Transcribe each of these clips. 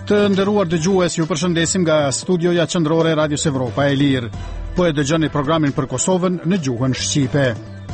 Të nderuar dëgjues, ju përshëndesim nga studioja qendrore e Radios Evropa e Lirë. Po e dëgjoni programin për Kosovën në gjuhën shqipe.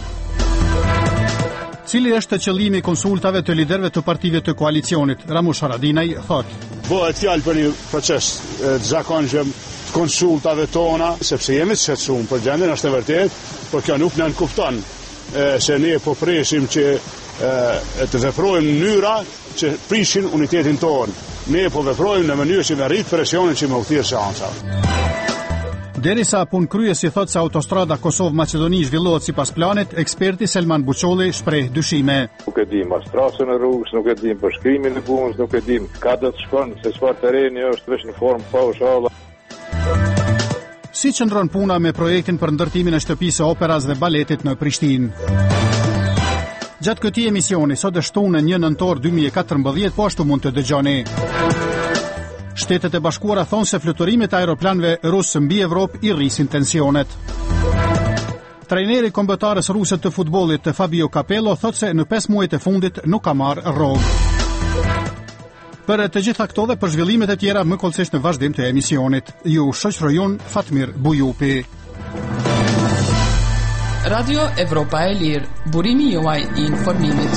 Cili është qëllimi i konsultave të liderëve të partive të koalicionit? Ramush Haradinaj thot: Bëhet fjalë për një proces të zakonshëm të konsultave tona, sepse jemi të shqetësuar për gjendjen, është e vërtetë, por kjo nuk na kupton se ne po presim që të veprojmë në mënyra që prishin unitetin tonë. Ne po veprojmë në mënyrë që me rrit presionin që me u thirrë seanca. Derisa punëkryesi thot se autostrada Kosovë-Maqedoni zhvillohet sipas planit, eksperti Selman Buçolli shpreh dyshime. Nuk e dim as trasën e rrugës, nuk e dim përshkrimin e punës, nuk e dim ka do të shkon, se çfarë terreni është veç në formë paushalla. Si qëndron puna me projektin për ndërtimin e shtëpisë operas dhe baletit në Prishtinë? Gjatë këtij emisioni, sot është shtunë 1 nëntor 2014, po ashtu mund të dëgjoni. Shtetet e Bashkuara thonë se fluturimit e aeroplanëve rusë mbi Evropë i rrisin tensionet. Trajneri kombëtarës ruse të futbollit Fabio Capello thotë se në 5 muajt e fundit nuk ka marrë rrogë. Për të gjitha këto dhe për zhvillimet e tjera më kollësisht në vazhdim të emisionit. Ju shoqëroj unë Fatmir Bujupi. Radio Evropa e Lirë, burimi juaj i informimit.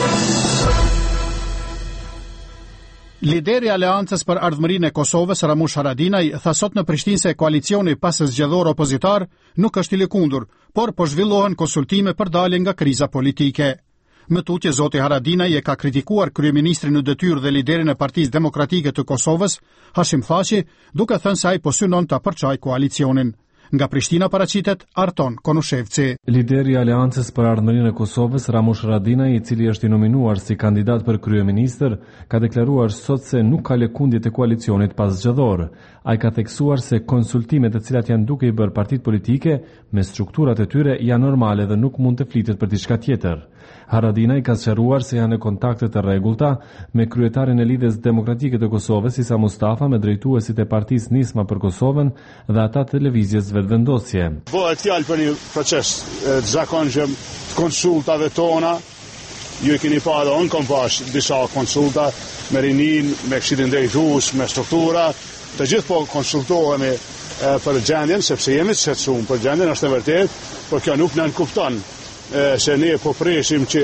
Lideri i Aleancës për Ardhmërinë e Kosovës, Ramush Haradinaj, tha sot në Prishtinë se koalicioni pas zgjedhor opozitar nuk është i lëkundur, por po zhvillohen konsultime për dalje nga kriza politike. Më tutje, zoti Haradinaj e ka kritikuar kryeministrin në detyrë dhe liderin e Partisë Demokratike të Kosovës, Hashim Thaçi, duke thënë se ai po synon ta përçojë koalicionin. Nga Prishtina paraqitet Arton Konushevci. Lideri i Aleancës për Ardhmërinë e Kosovës, Ramush Haradinaj, i cili është i nominuar si kandidat për kryeministër, ka deklaruar sot se nuk ka lëkundje të koalicionit pas zgjedhor. Ai ka theksuar se konsultimet të cilat janë duke i bërë partitë politike me strukturat e tyre janë normale dhe nuk mund të flitet për diçka tjetër. Haradinaj ka sqaruar se janë në kontakte të rregullta me kryetarin e Lidhjes Demokratike të Kosovës, Isa Mustafa, me drejtuesit e Partisë Nisma për Kosovën dhe ata të lëvizjes vetëvendosje. Bëhet fjalë për një proces të zakonshëm të konsultave tona. Ju e keni parë, unë kam pas disa konsulta me rinin, me Këshillin Drejtues, me struktura, të gjithë po konsultohemi për gjendjen, sepse jemi të shqetësuar për gjendjen, është e vërtetë, por kjo nuk na kupton se ne po presim që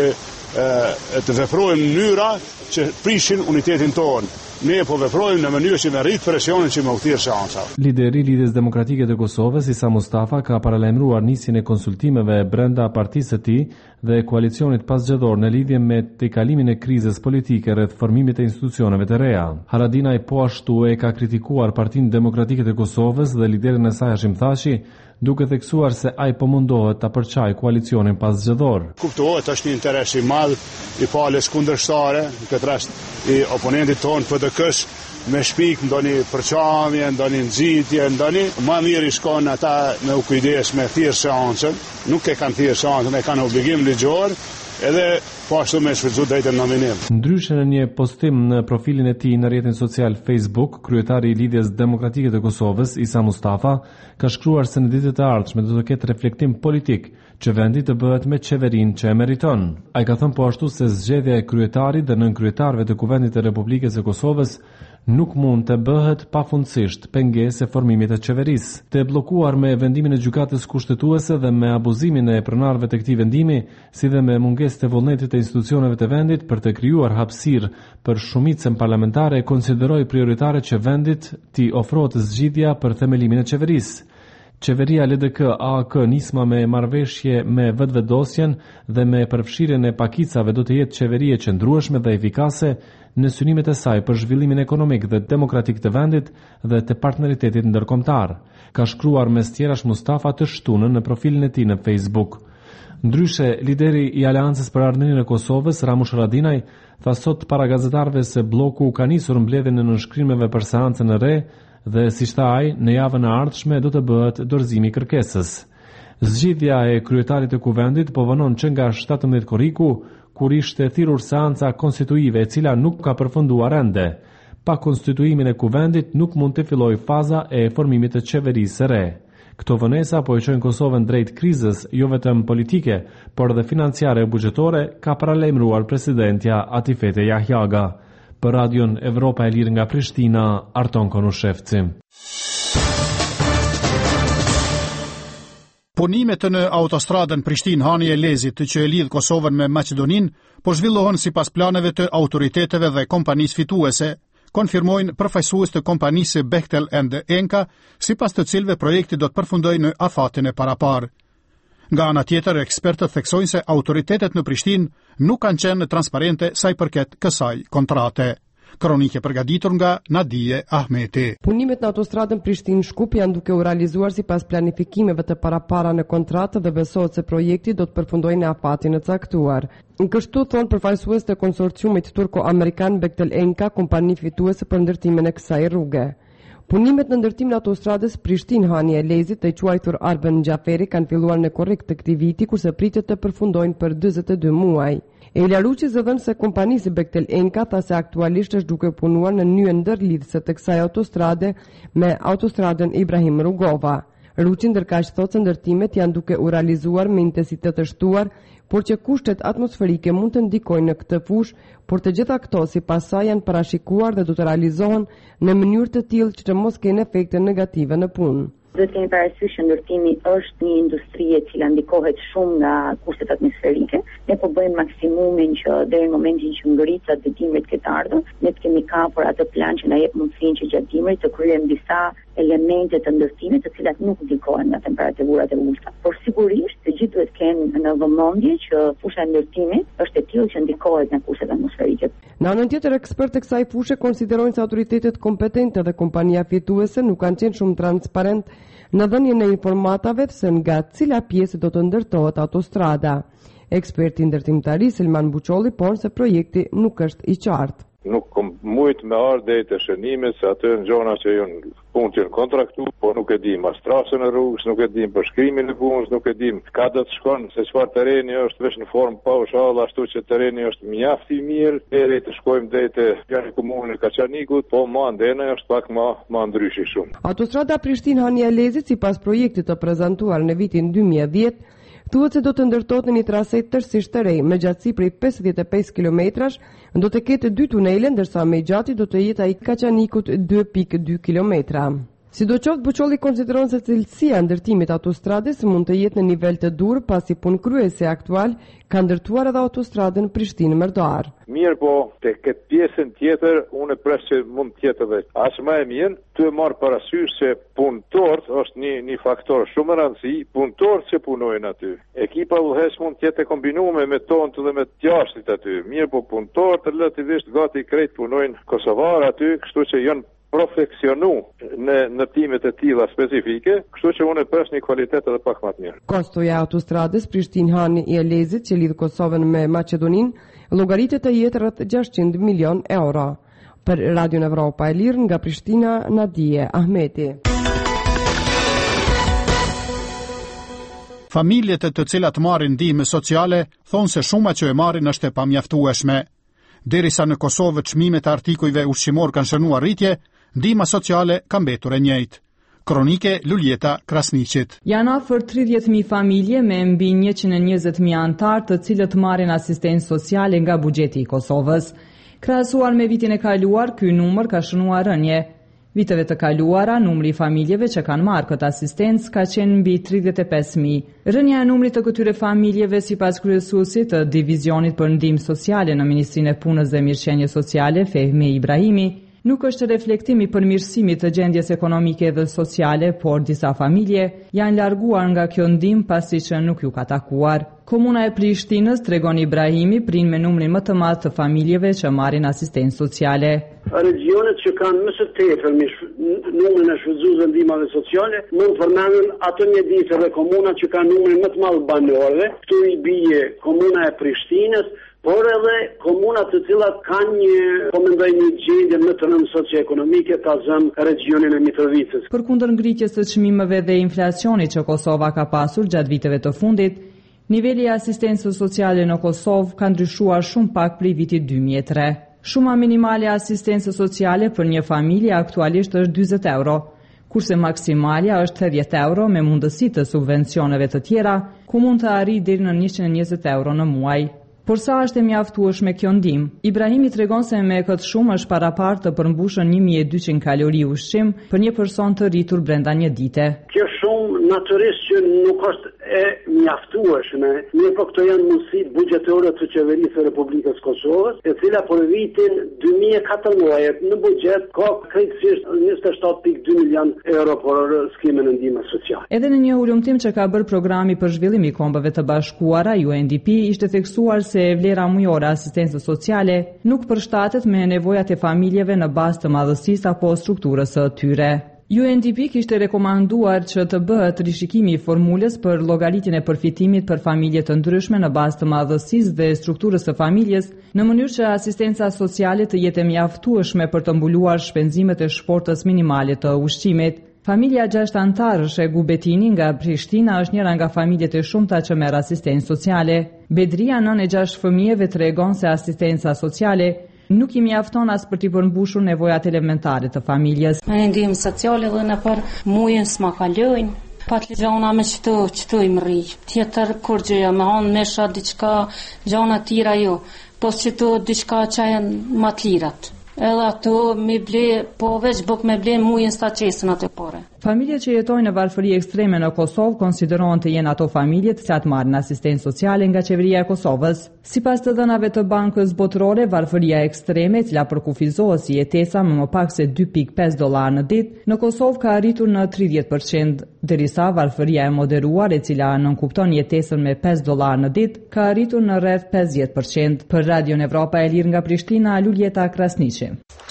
të veprojmë në mënyra që prishin unitetin tonë. Ne po veprojmë në mënyrë që me rrit presionin që me u thirrë seanca. Lideri i Lidhjes Demokratike të Kosovës, Isa Mustafa, ka paralajmëruar nisjen e konsultimeve brenda partisë së tij dhe koalicionit pasgjedhor në lidhje me tejkalimin e krizës politike rreth formimit të institucioneve të reja. Haradinaj po ashtu e ka kritikuar Partinë Demokratike të Kosovës dhe liderin e saj Hashim Thaçi, duke theksuar se ai po mundohet ta përçajë koalicionin pasgjedhor. Kuptohet është një interes i madh i palës kundërshtare, në këtë rast i oponentit tonë PDK-s, me shpik ndonjë përçamje, ndonjë nxitje, ndonjë më mirë i shkon ata me u kujdes me thirrë seancën, nuk e kanë thirrë seancën, e kanë obligim ligjor, edhe po ashtu me shfrytzu drejtën nominim. Ndryshe në një postim në profilin e tij në rrjetin social Facebook, kryetari i Lidhjes Demokratike të Kosovës, Isa Mustafa, ka shkruar se në ditët e ardhshme do të ketë reflektim politik që vendi të bëhet me qeverinë që e meriton. Ai ka thënë po ashtu se zgjedhja e kryetarit dhe nënkryetarëve të Kuvendit të Republikës së Kosovës nuk mund të bëhet pafundësisht pengesë e formimit të qeverisë. Të bllokuar me vendimin e gjykatës kushtetuese dhe me abuzimin e pronarëve të këtij vendimi, si dhe me mungesë të vullnetit të institucioneve të vendit për të krijuar hapësirë për shumicën parlamentare, konsideroi prioritare që vendit t'i ofrohet zgjidhja për themelimin e qeverisë. Qeveria LDK-AK nisma me marrëveshje me vetëvendosjen dhe me përfshirjen e pakicave do të jetë qeveri e qëndrueshme dhe efikase në synimet e saj për zhvillimin ekonomik dhe demokratik të vendit dhe të partneritetit ndërkombëtar, ka shkruar mes tjerash Mustafa të shtunën në profilin e tij në Facebook. Ndryshe, lideri i Aleancës për Ardhmërinë e Kosovës, Ramush Haradinaj, tha sot para gazetarëve se bloku ka nisur mbledhjen e nënshkrimeve për seancën e re dhe si tha ai, në javën e ardhshme do të bëhet dorëzimi i kërkesës. Zgjidhja e kryetarit të kuvendit po vonon që nga 17 korriku, kur ishte thirrur seanca konstituive e cila nuk ka përfunduar ende. Pa konstituimin e kuvendit nuk mund të fillojë faza e formimit të qeverisë së re. Këto vonesa po e çojnë Kosovën drejt krizës, jo vetëm politike, por edhe financiare e buxhetore, ka paralajmëruar presidentja Atifete Jahjaga. Për radion Evropa e Lirë nga Prishtina, Arton Konushevci. Punimet në autostradën Prishtinë-Hani e Lezit që e lidh Kosovën me Maqedoninë po zhvillohen sipas planeve të autoriteteve dhe kompanisë fituese, konfirmojnë përfaqësues të kompanisë Bechtel and Enka, sipas të cilëve projekti do të përfundojë në afatin e paraparë. Nga ana tjetër, ekspertët theksojnë se autoritetet në Prishtinë nuk kanë qenë transparente sa i përket kësaj kontrate. Kronike përgatitur nga Nadije Ahmeti. Punimet në autostradën Prishtinë-Shkup janë duke u realizuar sipas planifikimeve të parapara në kontratë dhe besohet se projekti do të përfundojë në afatin e caktuar. Kështu thonë përfaqësues të konsorciumit turko-amerikan Bechtel Enka, kompani fituese për ndërtimin e kësaj rruge. Punimet në ndërtimin e autostradës Prishtinë-Hani e Lezit të quajtur Arben Xhaferi kanë filluar në korrekt të këtij viti, kurse pritet të përfundojnë për 42 muaj. Elia Ruçi zëdhën se kompanisë Bechtel Enka tha se aktualisht është duke punuar në nyjen ndërlidhëse të kësaj autostrade me autostradën Ibrahim Rugova. Ruçi ndërkaq thotë se ndërtimet janë duke u realizuar me intensitet të shtuar, por që kushtet atmosferike mund të ndikojnë në këtë fushë, por të gjitha këto sipas saj janë parashikuar dhe do të realizohen në mënyrë të tillë që të mos kenë efekte negative në punë. Duhet kemi parasysh që ndërtimi është një industri e cila ndikohet shumë nga kushtet atmosferike. Ne po bëjmë maksimumin që deri në momentin që ngricat të dimrit këtë ardhur, ne të kemi kapur atë plan që na jep mundësinë që gjatë dimrit të kryejmë disa elemente të ndërtimit të cilat nuk ndikohen nga temperaturat e ulta. Por sigurisht të gjithë duhet kenë në vëmendje që fusha e ndërtimit është e tillë që ndikohet nga kushtet atmosferike. Në anën tjetër, ekspertë e kësaj fushë konsiderojnë se autoritetet kompetente dhe kompania fituese nuk kanë qenë shumë transparent në dhënien e informatave se nga cila pjesë do të ndërtohet autostrada. Eksperti ndërtimtari Selman Buçolli thonë se projekti nuk është i qartë. Nuk kom mujt me ardhë dhe të shënime se atë në gjona që jënë punë që jënë kontraktu, po nuk e dim as trasën e rrugës, nuk e dim përshkrimin e punës, nuk e dim ka do të shkon, se çfarë terreni është veç në formë paushall, ashtu që terreni është mjaft i mirë, deri të shkojmë deri te plani komunal Kaçanikut, po më andena është pak më ndryshi shumë. Autostrada Prishtinë-Hani e Lezit sipas projektit të prezantuar në vitin 2010 thuhet se do të ndërtohet në një trase tërësisht të re, me gjatësi prej 55 kilometrash, do të ketë 2 tunele, ndërsa më i gjati do të jetë ai Kaçanikut 2.2 kilometra. Sidoqoftë, Buçolli konsideron se cilësia e ndërtimit autostradës mund të jetë në nivel të dur, pasi punëkryesi aktual ka ndërtuar edhe autostradën Prishtinë-Merdar. Mirë, po te këtë pjesën tjetër unë pres që mund të jetë edhe as më e mirë, të marr parasysh se punëtorët është një faktor shumë i rëndësishëm, punëtorët që punojnë aty. Ekipa udhëheqës mund të jetë kombinuar me tonët dhe me të jashtit aty. Mirë, po punëtorët relativisht gati krejt punojnë kosovar aty, kështu që janë profeksionu në timet e tilla specifike, kështu që unë pres një kvalitet edhe pak më të mirë. Kosto i autostradës Prishtinë-Hani e Lezit që lidh Kosovën me Maqedoninë llogaritet të jetë rreth 600 milion euro. Për Radion Evropa e Lirë nga Prishtina, Nadije Ahmeti. Familjet të cilat marrin ndihmë sociale thonë se shuma që e marrin është e pamjaftueshme. Derisa në Kosovë çmimet e artikujve ushqimor kanë shënuar rritje, ndihma sociale ka mbetur e njëjtë. Kronike Luljeta Krasniqit. Janë afër 30.000 familje me mbi 120.000 anëtar të cilët marrin asistencë sociale nga buxheti i Kosovës. Krahasuar me vitin e kaluar, ky numër ka shënuar rënje. Viteve të kaluara, numri i familjeve që kanë marrë këtë asistencë ka qenë mbi 35.000. Rënja e numrit të këtyre familjeve sipas kryesuesit të divizionit për ndihmë sociale në Ministrinë e Punës dhe Mirëqenies Sociale, Fehmi Ibrahimi, nuk është reflektim i përmirësimit të gjendjes ekonomike dhe sociale, por disa familje janë larguar nga kjo ndihmë pasi që nuk ju ka takuar. Komuna e Prishtinës, tregon Ibrahimi, prin me numrin më të madh të familjeve që marrin asistencë sociale. Regionet që kanë më së tepër numrin e shfrytzuesve ndihmave sociale, mund përmenden ato mjedise dhe komuna që kanë numrin më të madh banorëve. Këtu i bie komuna e Prishtinës, por edhe komunat të cilat kanë një gjendje më të rëndë socio-ekonomike, ta zëmë regionin e Mitrovicës. Përkundër ngritjes së çmimeve dhe inflacionit që Kosova ka pasur gjatë viteve të fundit, niveli i asistencës sociale në Kosovë ka ndryshuar shumë pak prej vitit 2003. Shuma minimale e asistencës sociale për një familje aktualisht është 40 euro, kurse maksimalja është 80 euro me mundësi të subvencioneve të tjera, ku mund të arrijë deri në 120 euro në muaj. Por sa është e mjaftueshme kjo ndihmë? Ibrahimi tregon se me këtë shumë është parapar të përmbushën 1200 kalori ushqim për një person të rritur brenda një dite. Kjo shumë natyrisht që nuk është e mjaftueshme, mirë po këto janë mundësitë buxhetore të qeverisë së Republikës Kosovës, e cila për vitin 2014 në buxhet ka krejtësisht 27.2 milion euro për skimin e ndihmës sociale. Edhe në një ulëmtim që ka bërë programi për zhvillim i Kombeve të Bashkuara, UNDP, ishte theksuar se vlera mujore asistencës sociale nuk përshtatet me nevojat e familjeve në bazë të madhësisë apo strukturës së tyre. UNDP kishte rekomanduar që të bëhet rishikimi i formulës për llogaritjen e përfitimit për familje të ndryshme në bazë të madhësisë dhe strukturës së familjes, në mënyrë që asistenca sociale të jetë e mjaftueshme për të mbuluar shpenzimet e shportës minimale të ushqimit. Familja 6 antarësh e Gubetini nga Prishtina është njëra nga familjet e shumta që merr asistencë sociale. Bedria, nën e 6 fëmijëve, tregon se asistenca sociale nuk i mjafton as për t'i përmbushur nevojat elementare të familjes. Me ndihmë sociale dhe në për mujën s'ma kalojnë. Patli gjona me qëtu i më rri. Tjetër kur gjëja me hanë mesha diçka gjona tira jo. Po qëtu diçka që janë ma t'lirat. Edhe ato me ble, po veç buk me ble mujën sta qesën atë pore. Familjet që jetojnë në varfëri ekstreme në Kosovë konsiderohen të jenë ato familjet që atë marrin asistencë sociale nga qeveria e Kosovës. Sipas të dhënave të Bankës Botërore, varfëria ekstreme, e cila përkufizohet si jetesa me më pak se $2.5 në ditë, në Kosovë ka arritur në 30%, derisa varfëria e moderuar, e cila nënkupton jetesën me $5 në ditë, ka arritur në rreth 50%. Për Radion Evropa e Lirë nga Prishtina, Luljeta Krasniqi.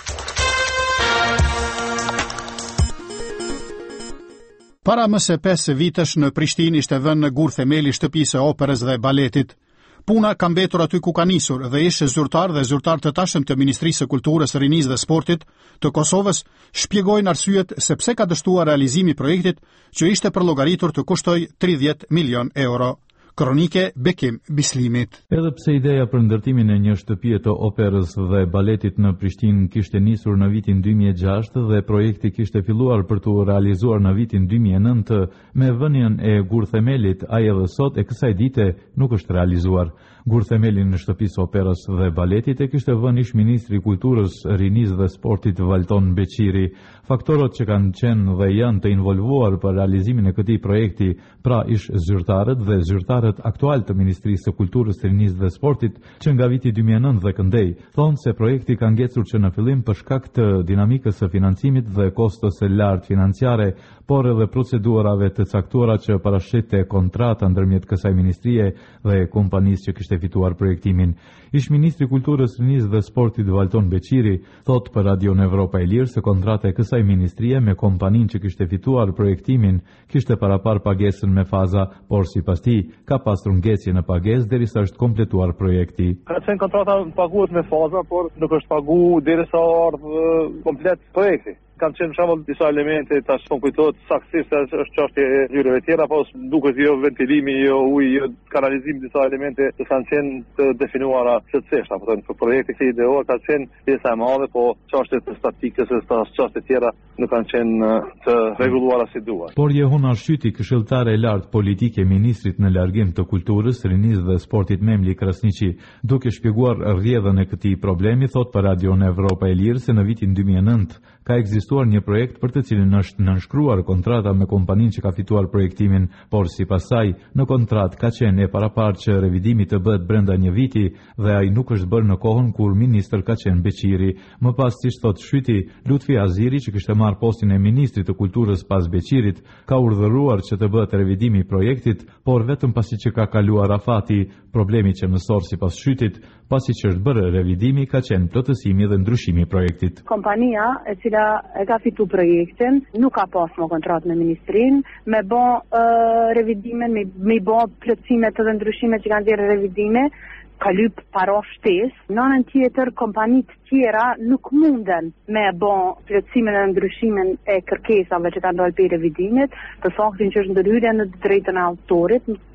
Para më se 5 vitesh në Prishtinë ishte vënë në gur themeli shtëpisë së operës dhe baletit. Puna ka mbetur aty ku ka nisur dhe ish zyrtar dhe zyrtar të tashëm të Ministrisë së Kulturës, Rinisë dhe Sportit të Kosovës shpjegojnë arsyet se pse ka dështuar realizimi i projektit që ishte përllogaritur të kushtoj 30 milion euro. Kronike Bekim Bislimit. Edhe pse ideja për ndërtimin e një shtëpie të operës dhe baletit në Prishtinë kishte nisur në vitin 2006 dhe projekti kishte filluar për të realizuar në vitin 2009, me vënien e gurthemelit, ai edhe sot e kësaj dite nuk është realizuar. Gurthemelin në shtëpisë operës dhe baletit e kishte vënë ish ministri i Kulturës, Rinisë dhe Sportit Valton Beqiri. Faktorët që kanë qenë dhe janë të involvuar për realizimin e këtij projekti, pra ish zyrtarët dhe zyrtarët aktual të Ministrisë së Kulturës, Rinisë dhe Sportit, që nga viti 2009 dhe këndej, thonë se projekti ka ngecur që në fillim për shkak të dinamikës së financimit dhe kostës së lartë financiare, por edhe procedurave të caktuara që parashite kontrata ndërmjet kësaj ministrie dhe kompanisë që kishte fituar projektimin. Ish ministri i Kulturës, Rinisë dhe Sportit Valton Beqiri thot për Radion Evropa e Lirë se kontrata e kësaj ministrie me kompaninë që kishte fituar projektimin kishte parapar pagesën me faza, por sipas tij ka pasur ngecje në pagesë derisa është kompletuar projekti. Ka qenë kontrata paguhet me faza, por nuk është pagu derisa ardhë komplet projekti. Kanë qenë shembull disa elemente tash nuk kujtohet saktësisht se është çështje e hyrjeve tjera, po duket jo ventilimi, jo ujë, jo kanalizim, disa elemente që kanë qenë të definuara plotësisht, apo thonë për projekti që ideor ka qenë pjesa e madhe, po çështjet e statikës e çështjet tjera nuk kanë qenë të rregulluara si duhet. Por Jehona Shyti, këshilltare e lartë politike e ministrit në largim të kulturës, Rinisë dhe Sportit Memli Krasniqi, duke shpjeguar rrjedhën e këtij problemi, thot për Radion Evropa e Lirë se në vitin 2009 ka ekzistuar një projekt për të cilin është nënshkruar kontrata me kompaninë që ka fituar projektimin, por sipas saj në kontratë ka qenë e paraparë që revidimi të bëhet brenda një viti dhe ai nuk është bërë në kohën kur ministër ka qenë Beqiri. Më pas, siç thot Shyti, Lutfi Aziri, që kishte marrë postin e ministrit të kulturës pas Beqirit, ka urdhëruar që të bëhet revidimi i projektit, por vetëm pasi që ka kaluar afati. Problemi që mësor sipas Shytit, pasi që është bërë revidimi, ka qenë plotësimi dhe ndryshimi i projektit. Kompania e cila e ka fitu projektin nuk ka pas më kontratë me ministrin, me bo revidimin, me bo plotësimet dhe ndryshimet që kanë dhirë revidime, ka lyp para shtesë. Në anën tjetër, kompanitë tjera nuk munden me bo plotësimin dhe ndryshimin e kërkesave që kanë dalë për revidimit, për faktin që është ndërhyrja në drejtën e autorit,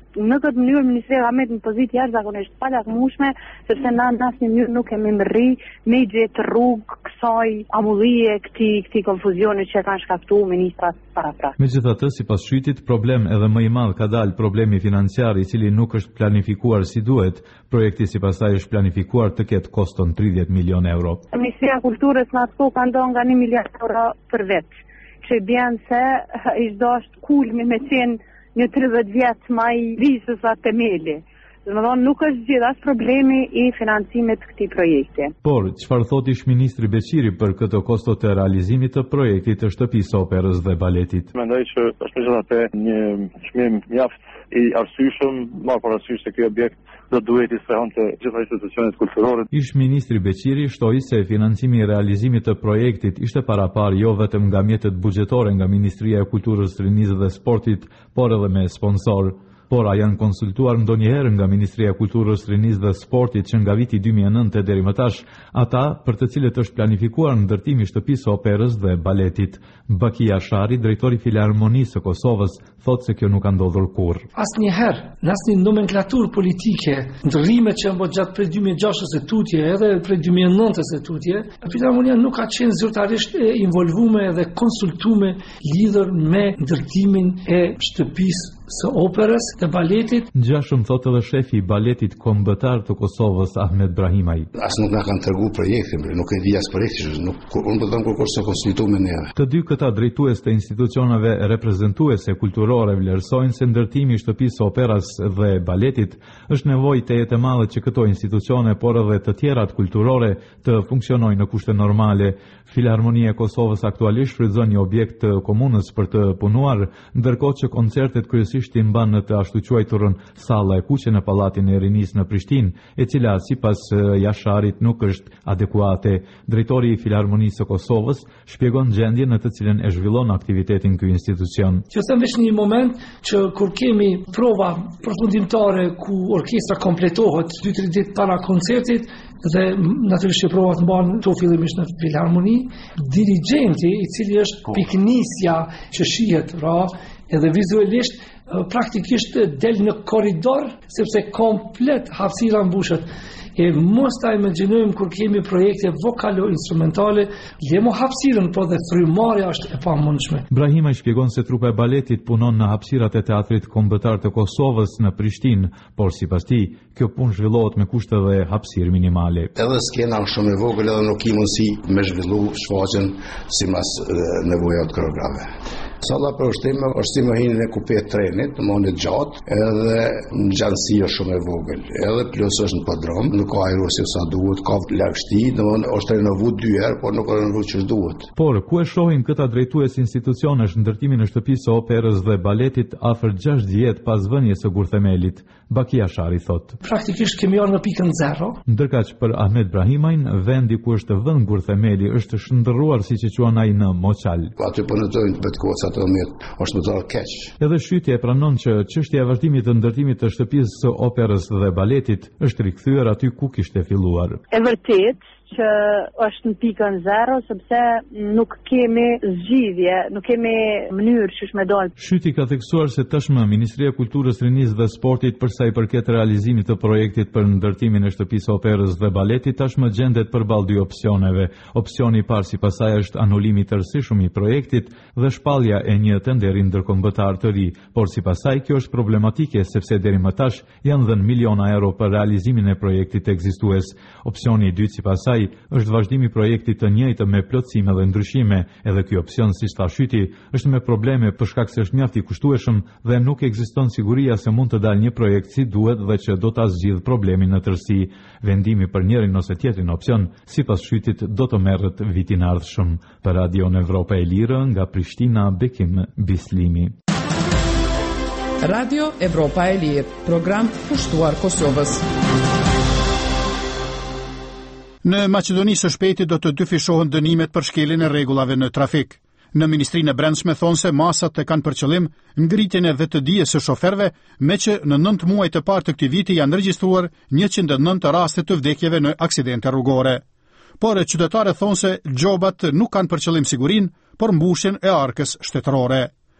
në këtë mënyrë Ministria ka marrë një pozitë jashtëzakonisht palakmueshme, sepse na në asnjë mënyrë nuk kemi rri me gjetë rrugë kësaj ambullie, këtij konfuzioni që kanë shkaktuar ministrat paraprak. Megjithatë, sipas Shytit, problem edhe më i madh ka dalë problemi financiar i cili nuk është planifikuar si duhet. Projekti sipas saj është planifikuar të ketë koston 30 milion euro. Ministria e Kulturës në atë ka ndonë nga 1 miliard euro për vit, që bjen se ishtë dashtë kulmi me qenë një 30 vjetë ma i risës atë temeli. Domethënë nuk është gjithë as problemi i financimit të këtij projekti. Por, çfarë thot ish-ministri Beqiri për këtë kosto të realizimit të projektit të shtëpisë operës dhe baletit? Mendoj që është megjithatë një çmim mjaft i arsyeshëm, marrë parasysh se ky objekt do duhet i strehonte gjitha institucionet kulturore. Ish-ministri Beqiri shtoi se financimi i realizimit të projektit ishte parapar jo vetëm nga mjetet buxhetore nga Ministria e Kulturës, Rinisë dhe Sportit, por edhe me sponsor. Por a janë konsultuar ndonjëherë nga Ministria e Kulturës, Rinisë dhe Sportit që nga viti 2009 deri më tash, ata për të cilët është planifikuar ndërtimi i shtëpisë operës dhe baletit. Bakia Shari, drejtori Filharmonisë së Kosovës, thotë se kjo nuk ka ndodhur kurrë. Asnjëherë, në asnjë nomenklaturë politike, ndërrimet që janë bërë gjatë prej 2006 së tutje edhe prej 2009 së tutje, Filharmonia nuk ka qenë zyrtarisht involvuar dhe konsultuar lidhur me ndërtimin e shtëpisë së operës dhe baletit. Ngjashëm thotë edhe shefi i baletit kombëtar të Kosovës, Ahmed Brahimaj. As nuk na kanë treguar projektin, nuk e di as projektin, unë do të them kur se konsultuam me neve. Të dy këta drejtues të institucioneve reprezentuese kulturore vlerësojnë se ndërtimi i shtëpisë operas dhe baletit është nevojë të jetë e madhe që këto institucione, por edhe të tjerat kulturore të funksionojnë në kushte normale. Filharmonia e Kosovës aktualisht shfrytëzon një objekt të komunës për të punuar, ndërkohë që koncertet kryesisht i mban në të ashtu quajturën Salla e Kuqe në Pallatin e Rinisë në Prishtinë, e cila sipas Jasharit nuk është adekuate. Drejtori i Filharmonisë së Kosovës shpjegon gjendjen në të cilën e zhvillon aktivitetin ky institucion. Që them veç një moment që kur kemi prova përfundimtare ku orkestra kompletohet 2-3 ditë para koncertit dhe natyrisht që provat mban to fillimisht në Filharmoni, dirigenti i cili është piknisja që shihet edhe vizualisht praktikisht del në korridor sepse komplet hapësira mbushet. E mos ta imagjinojmë kur kemi projekte vokalo-instrumentale, lemo hapësirën, po dhe frymarrja është e pamundshme. Brahima shpjegon se trupa e baletit punon në hapësirat e teatrit kombëtar të Kosovës në Prishtinë, por sipas tij, kjo punë zhvillohet me kushte dhe hapësirë minimale. Edhe skena është shumë e vogël edhe nuk i mundsi me zhvillu shfaqjen sipas nevojave të koreografëve. Salla për ushtime është si mahinën e kupet trenit, në monit gjatë, edhe në gjantësi është shumë e vogël. Edhe plus është në podrom, nuk ka ajruesi sa duhet, ka lagështi, është renovu 2 herë, por nuk ka renovu që duhet. Por ku e shohin këta drejtues institucionesh ndërtimin e shtëpisë së operës dhe baletit afër 60 pas vënies së gurthemelit? Bakia Shari thot. Praktikisht kemi ardhur në pikën 0. Ndërkaq për Ahmed Brahimajn, vendi ku është vënë gurthemeli është shndërruar siç e quan ai në Moçal. Aty po ndërtojnë vetë koca të mirë, është më dorë keq. Edhe Shyti e pranon që çështja e vazhdimit të ndërtimit të shtëpisë së operës dhe baletit është rikthyer aty ku kishte filluar. E vërtet që është në pikën 0 sepse nuk kemi zgjidhje, nuk kemi mënyrë që me dalë. Shyti ka theksuar se tashmë Ministria e Kulturës, Rinisë dhe Sportit për sa i përket realizimit të projektit për ndërtimin e shtëpisë operës dhe baletit tashmë gjendet përballë 2 opsioneve. Opsioni i parë sipas saj është anulimi tërësishëm i projektit dhe shpallja e një tenderi ndërkombëtar të ri, por sipas saj kjo është problematike sepse deri më tash janë dhënë miliona euro për realizimin e projektit ekzistues. Opsioni i dytë sipas saj është vazhdimi i projektit të njëjtë me plotësime dhe ndryshime. Edhe ky opsion, siç tha Shyti, është me probleme për shkak se është mjaft i kushtueshëm dhe nuk ekziston siguria se mund të dalë një projekt si duhet dhe që do ta zgjidh problemin në tërësi. Vendimi për njërin ose tjetrin opsion, sipas Shytit, do të merret vitin e ardhshëm. Për Radio Evropa e Lirë nga Prishtina, Bekim Bislimi. Radio Evropa e Lirë, program pushtuar Kosovës. Në Maqedoni së Shpejtit do të dyfishohen dënimet për shkeljen e rregullave në trafik. Në Ministrinë e Brendshme thonë se masat e kanë për qëllim ngritjen e vetëdijes së shoferëve, me që në 9 muaj të parë të këtij viti janë regjistruar 109 raste të vdekjeve në aksidente rrugore. Por qytetarët thonë se gjobat nuk kanë për qëllim sigurinë, por mbushjen e arkës shtetërore.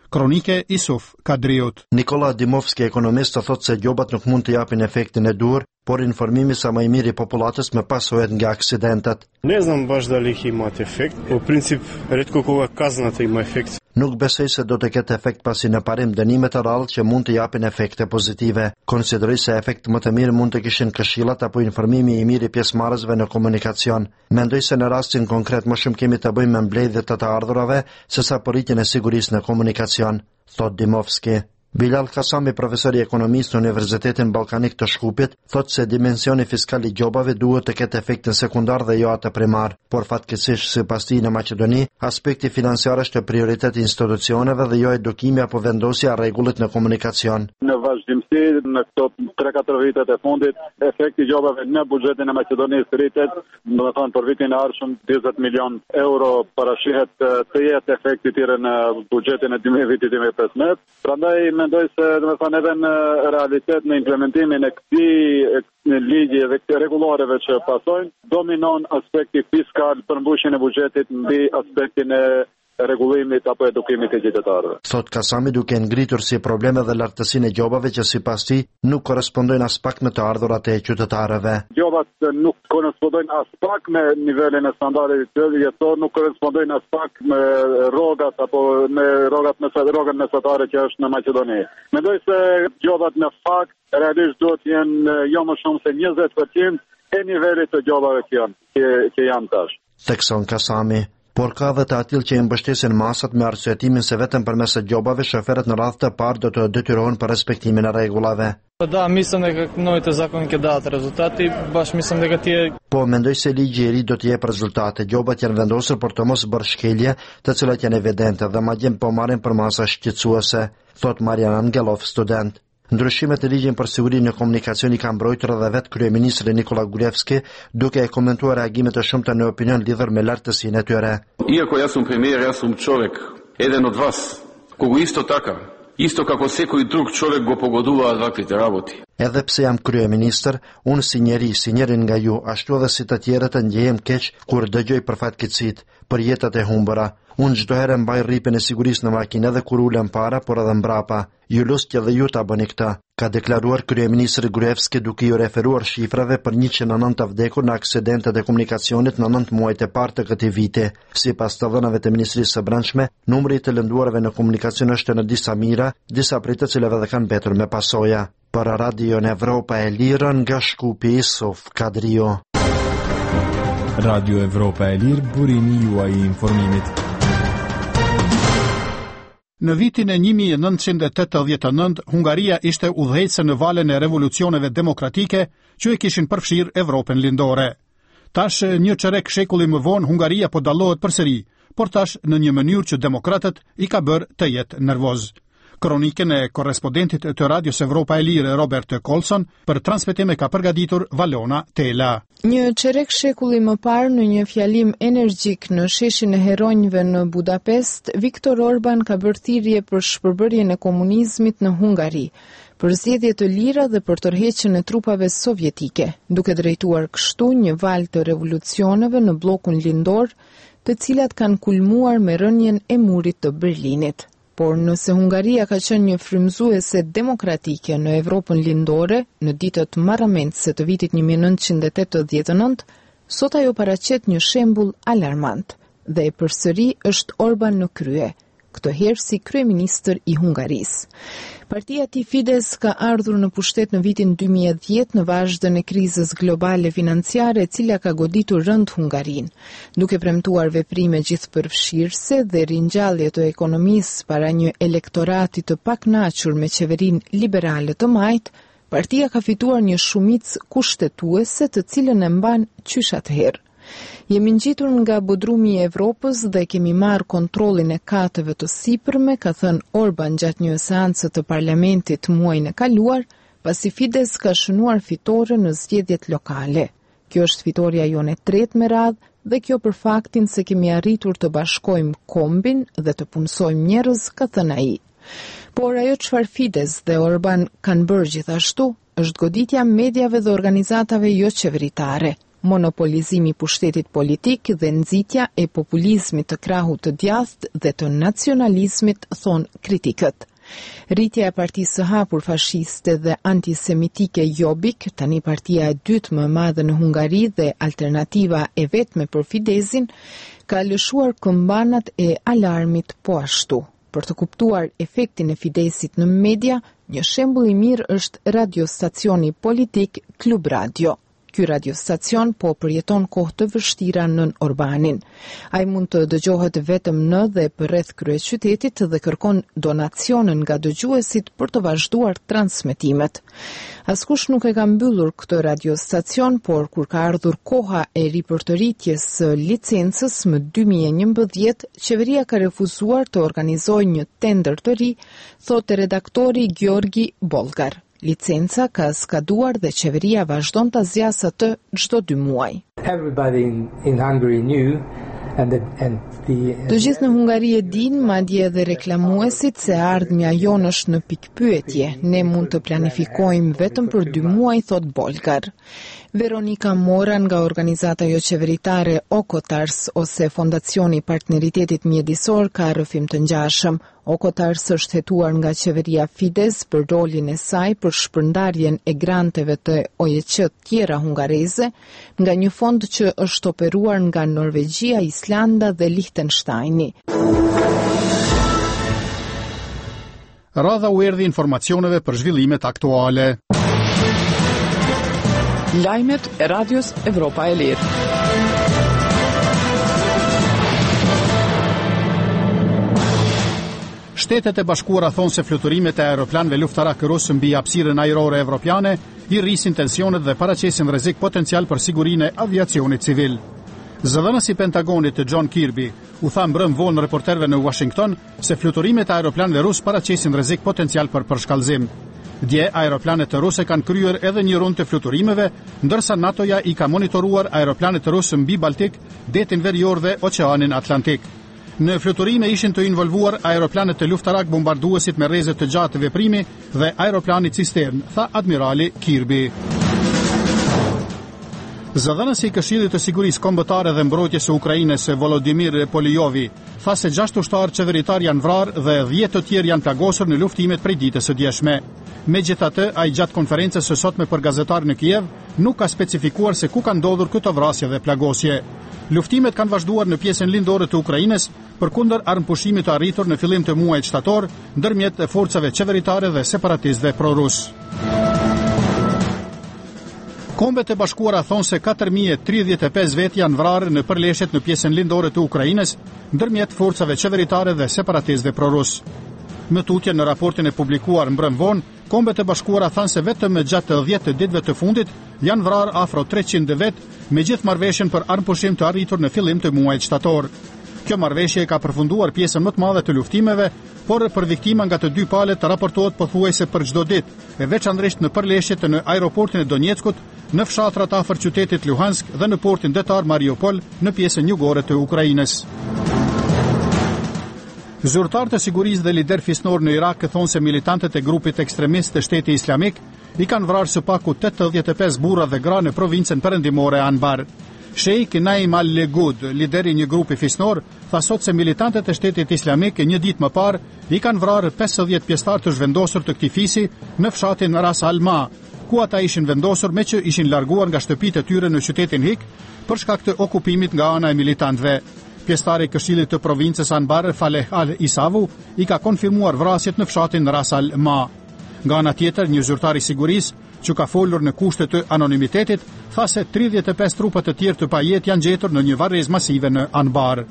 Kronike Isuf Kadriut. Nikola Dimovski, ekonomist, thotë se gjobat nuk mund të japin efektin e duhur, por informimi sa më i miri i popullatës me pasohet nga aksidentat. Ne znam baš da li ih ima efekt. U princip, retko koga kaznata ima efekt. Nuk besoj se do të ketë efekt pasi në parim dënimet e rrallë që mund të japin efekte pozitive. Konsideroj se efekt më të mirë mund të kishin këshillat apo informimi i mirë i pjesëmarrësve në komunikacion. Mendoj se në rastin konkret më shumë kemi të bëjmë me mbledhjet të ardhurave sesa përritjen e sigurisë në komunikacion, thot Dimovski. Bilal Kasami, profesor i ekonomisë në Universitetin Ballkanik të Shkupit, thotë se dimensioni fiskal i gjobave duhet të ketë efektin sekundar dhe jo atë primar, por fatkeqësisht sipas tij në Maqedoni, aspekti financiar është prioritet i institucioneve dhe jo edukimi apo vendosja e rregullit në komunikacion. Në vazhdimsi në këto 3-4 vitet e fundit, efekti i gjobave në buxhetin e Maqedonisë rritet, domethënë për vitin e ardhshëm 20 milion euro parashihet të jetë efekti i tyre në buxhetin e vitit 2015. Prandaj mendoj se domethënë edhe në realitet në implementimin e këtij ligji dhe këtyre rregullareve që pasojnë, dominon aspekti fiskal për mbushjen e buxhetit mbi aspektin e rregullimit apo edukimit të qytetarëve. Thot Kasami, duke ngritur si probleme dhe lartësinë e gjobave që sipas tij nuk korrespondojnë as pak me të ardhurat e qytetarëve. Gjobat nuk korrespondojnë as pak me nivelin e standardit jetësor, nuk korrespondojnë as pak me rrogat apo me rrogën mesatare që është në Maqedoni. Mendoj se gjobat në fakt realisht duhet të jenë jo më shumë se 20% e nivelit të gjobave që janë tash. Thekson Kasami. Por ka dhe të atill që i mbështesin masat me arsyetimin se vetëm përmes së gjobave shoferët në radhë të parë do të detyrohen për respektimin e rregullave. Da, mislim дека новите закони ќе дадат резултати, баш мислам дека тие. Po mendoj se ligji i ri do të jep rezultate. Gjobat janë vendosur për të mos bërë shkelje, të cilat janë evidente dhe madje po marrin për masa shqetësuese, thot Marian Angelov, student. Ndryshimet e ligjit për sigurinë në komunikacion i ka mbrojtur edhe vetë kryeministri Nikola Gruevski, duke e komentuar reagimet e shumta në opinion lidhur me lartësinë e tyre. Iako ja sam premijer, ja sam čovjek, jedan od vas, kogu isto takav, isto kako seko i drug čovjek go pogoduva ovakvite raboti. Edhe pse jam kryeministër, unë si njërin nga ju, ashtu edhe si të tjerët ndjehem keq kur dëgjoj për fatkeqësitë, për jetat e humbura. Unë çdo herë mbaj rripin e sigurisë në makinë edhe kur ulem para, por edhe mbrapa. Ju lus që edhe ju ta bëni këtë, ka deklaruar kryeministri Gruevski duke ju referuar shifrave për 109 të vdekur në aksidentet e komunikacionit në 9 muajt e parë të këtij viti. Sipas të dhënave të Ministrisë së Brendshme, numri i të lënduarve në komunikacion është në disa mijëra, disa prej të cilave dhe kanë mbetur me pasoja. Për Radio Evropa e Lirë nga Shkupi, Isuf Kadrio. Radio Evropa e Lirë, burimi juaj i informimit. Në vitin e 1989, Hungaria ishte udhëheqëse në valën e revolucioneve demokratike që e kishin përfshirë Evropën lindore. Tash, një çerek shekulli më vonë, Hungaria po dallohet përsëri, por tash në një mënyrë që demokratët i ka bërë të jetë nervoz. Kronikën e korrespondentit të Radios Evropa e Lirë, Robert Colson, për transmetim e ka përgatitur Valona Tela. Një çerek shekulli më parë, në një fjalim energjik në sheshin e heronjve në Budapest, Viktor Orban ka bërë thirrje për shpërbërjen e komunizmit në Hungari, për zgjedhje të lira dhe për tërheqjen e trupave sovjetike, duke drejtuar kështu një valë të revolucioneve në bllokun lindor, të cilat kanë kulmuar me rënien e murit të Berlinit. Por nëse Hungaria ka qenë një frymëzuese demokratike në Evropën lindore në ditët marramendse të vitit 1989, sot ajo paraqet një shembull alarmant dhe përsëri është Orban në krye, këtë herë si kryeministër i Hungarisë. Partia tij Fidesz ka ardhur në pushtet në vitin 2010 në vazhdën e krizës globale financiare e cila ka goditur rënd Hungarinë, duke premtuar veprime gjithëpërfshirëse dhe ringjallje të ekonomisë para një elektorati të pakënaqur me qeverinë liberale të majt. Partia ka fituar një shumicë kushtetuese të cilën e mban qysh atëherë. Jemi ngjitur nga bodrumi i Evropës dhe kemi marrë kontrollin e katëve të sipërme, ka thënë Orban gjatë një seance të parlamentit muajin e kaluar, pasi Fidesz ka shënuar fitore në zgjedhjet lokale. Kjo është fitoria jone e tretë me radhë dhe kjo për faktin se kemi arritur të bashkojmë kombin dhe të punësojmë njerëz, ka thënë ai. Por ajo çfarë Fidesz dhe Orban kanë bërë gjithashtu është goditja mediave dhe organizatave jo qeveritare. monopolizimi i pushtetit politik dhe nxitja e populizmit të krahut të djathtë dhe të nacionalizmit, thon kritikët. Rritja e partisë së hapur fashiste dhe antisemitike Jobbik, tani partia e dytë më e madhe në Hungari dhe alternativa e vetme për Fideszin, ka lëshuar këmbanat e alarmit po ashtu. Për të kuptuar efektin e Fideszit në media, një shembull i mirë është radiostacioni politik Klub Radio. Ky radiostacion po përjeton kohë të vështira nën Orbanin. Ai mund të dëgjohet vetëm në dhe përreth kryeqytetit dhe kërkon donacione nga dëgjuesit për të vazhduar transmetimet. Askush nuk e ka mbyllur këtë radiostacion, por kur ka ardhur koha e ripërtëritjes së licencës më 2011, qeveria ka refuzuar të organizojë një tender të ri, thotë redaktori Gheorghi Bolgar. Licenca ka skaduar dhe qeveria vazhdon ta zgjasë atë çdo 2 muaj. Everybody in Hungary knew Të gjithë në Hungari e din, madje edhe reklamuesit, se ardhmja jonë është në pikpyetje. Ne mund të planifikojmë vetëm për 2 muaj, thot Bolgar. Veronika Mora nga organizata jo qeveritare Okotars ose Fondacioni Partneritetit Mjedisor ka rrëfim të ngjashëm. Okotars është hetuar nga qeveria Fidesz për rolin e saj për shpërndarjen e granteve të OEQ tjera hungareze nga një fond që është operuar nga Norvegjia, Islanda dhe Liechtensteini. Radha u erdhi informacioneve për zhvillimet aktuale. Lajmet e Radios Evropa e Lirë. Shtetet e Bashkuara thonë se fluturimet e aeroplanëve luftarak rus mbi hapësirën ajrore evropiane i rrisin tensionet dhe paraqesin rrezik potencial për sigurinë e aviacionit civil. Zëdhënësi i Pentagonit John Kirby u tha mbrëm vonë në reporterëve në Washington se fluturimet e aeroplanëve rus paraqesin rrezik potencial për përshkallëzim. Dje, aeroplanet ruse kanë kryer edhe një rundë të fluturimeve, ndërsa NATO-ja i ka monitoruar aeroplanet rusë mbi Baltik, detin Verior dhe Oqeanin Atlantik. Në fluturime ishin të involvuar aeroplanet të luftarak bombarduesit me rrezet të gjatë të veprimi dhe aeroplanit cistern, tha admirali Kirby. Zëdhënësi i Këshillit të Sigurisë Kombëtare dhe Mbrojtjes së Ukrainës Volodymyr Polijovi tha se 6 ushtarë qeveritar janë vrarë dhe 10 të tjerë janë plagosur në luftimet prej ditës së djeshme. Megjithatë, ai gjatë konferencës së sotme për gazetarë në Kiev nuk ka specifikuar se ku kanë ndodhur këto vrasje dhe plagosje. Luftimet kanë vazhduar në pjesën lindore të Ukrainës përkundër armëpushimit të arritur në fillim të muajit shtator ndërmjet forcave qeveritare dhe separatistëve prorus. Kombet e Bashkuara thonë se 4035 vet janë vrarë në përleshjet në pjesën lindore të Ukrainës ndërmjet forcave qeveritare dhe separatistëve prorus. Më tutje në raportin e publikuar mbrëm vonë, Kombet e Bashkuara thanë se vetëm gjatë 10 ditëve të fundit janë vrarë afro 300 vet, me gjithë marrëveshjen për armëpushim të arritur në fillim të muajit shtator. Kjo marrëveshje ka përfunduar pjesën më të madhe të luftimeve, por për viktima nga të dy palët raportohet pothuajse për çdo ditë, e veçanërisht në përleshjet në aeroportin e Donjeckut, në fshatrat afër qytetit Luhansk dhe në portin detar Mariupol në pjesën jugore të Ukrainës. Zyrtarët e sigurisë dhe lider fisnor në Irak thonë se militantët e grupit ekstremist të Shteti Islamik i kanë vrarë së paku 85 burra dhe gra në provincën perëndimore Anbar. Sheikh Naim al-Legud, lideri një grupi fisnor, tha sot se militantët e Shtetit Islamik një ditë më parë i kanë vrarë 50 pjesëtar të zhvendosur të këtij fisi në fshatin Ras Alma, ku ata ishin vendosur me që ishin larguar nga shtëpitë e tyre në qytetin Hik për shkak të okupimit nga ana e militantëve. Pjesëtari i Këshillit të provincës Anbar, Faleh al-Isavu, i ka konfirmuar vrasjet në fshatin Ras Alma. Nga ana tjetër, një zyrtar i sigurisë, që ka folur në kushte të anonimitetit, tha se 35 trupa të tjerë të pajet janë gjetur në një varrezë masive në Anbar.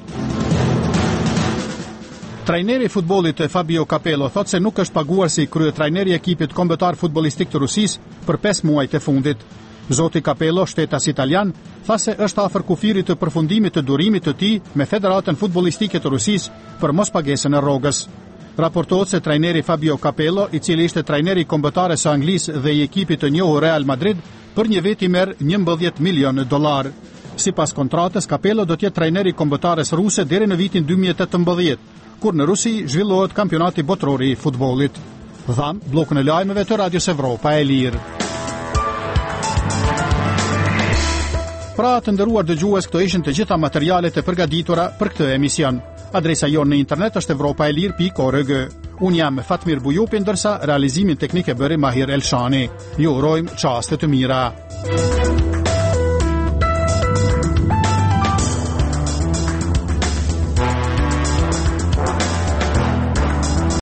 Trajneri i futbollit Fabio Capello thotë se nuk është paguar si kryetrajneri i ekipit kombëtar futbollistik të Rusisë për 5 muajt e fundit. Zoti Capello, shtetas italian, tha se është afër kufirit të përfundimit të durimit të tij me Federatën Futbollistike të Rusisë për mospagesën e rrogës. Raportohet se trajneri Fabio Capello, i cili ishte trajneri i kombëtares së Anglisë dhe i ekipit të njohur Real Madrid, për një vit i merr $11 milion. Sipas kontratës, Capello do të jetë trajneri i kombëtares ruse deri në vitin 2018, kur në Rusi zhvillohet kampionati botror i futbollit. Dham bllokun e lajmeve të Radios Evropa e Lirë. Pra të nderuar dëgjues, këto ishin të gjitha materialet e përgatitura për këtë emision. Adresa jonë në internet është evropaelir.org. Unë jam Fatmir Bujupi, ndërsa realizimin teknik e bëri Mahir Elshani. Ju urojmë çaste të mira.